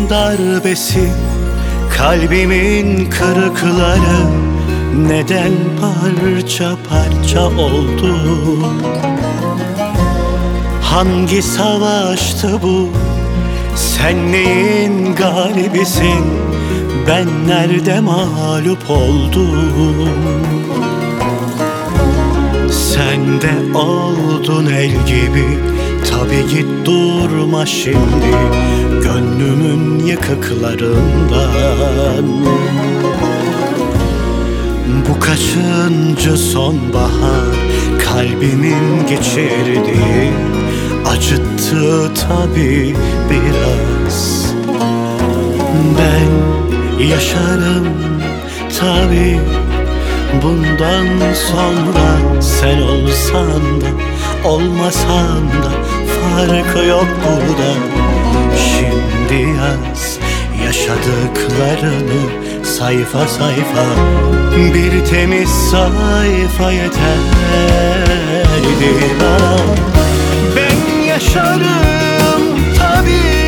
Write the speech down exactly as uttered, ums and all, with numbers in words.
darbesi, kalbimin kırıkları neden parça parça oldu? Hangi savaştı bu? Sen neyin galibisin? Ben nerede mağlup oldum? Sen de oldun el gibi, tabi git durma şimdi gönlümün yıkıklarından. Bu kaçıncı sonbahar kalbimin geçirdiği, acıttı tabi biraz. Ben yaşarım tabi bundan sonra, sen olsan da olmasan da farkı yok burada. Şimdi yaz yaşadıklarını sayfa sayfa, bir temiz sayfa yeterdi bana. Ben yaşarım tabi